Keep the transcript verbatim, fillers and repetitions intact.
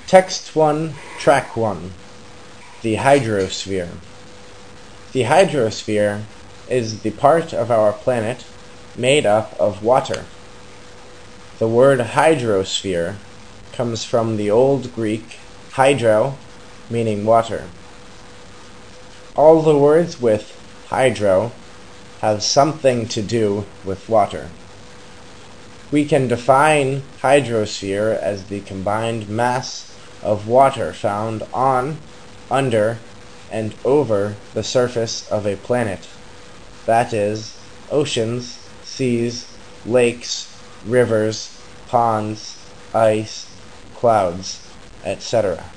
Text one, Track one. The Hydrosphere. The hydrosphere is the part of our planet made up of water. The word hydrosphere comes from the Old Greek hydro, meaning water. All the words with hydro have something to do with water. We can define hydrosphere as the combined mass of water found on, under, and over the surface of a planet, that is, oceans, seas, lakes, rivers, ponds, ice, clouds, et cetera.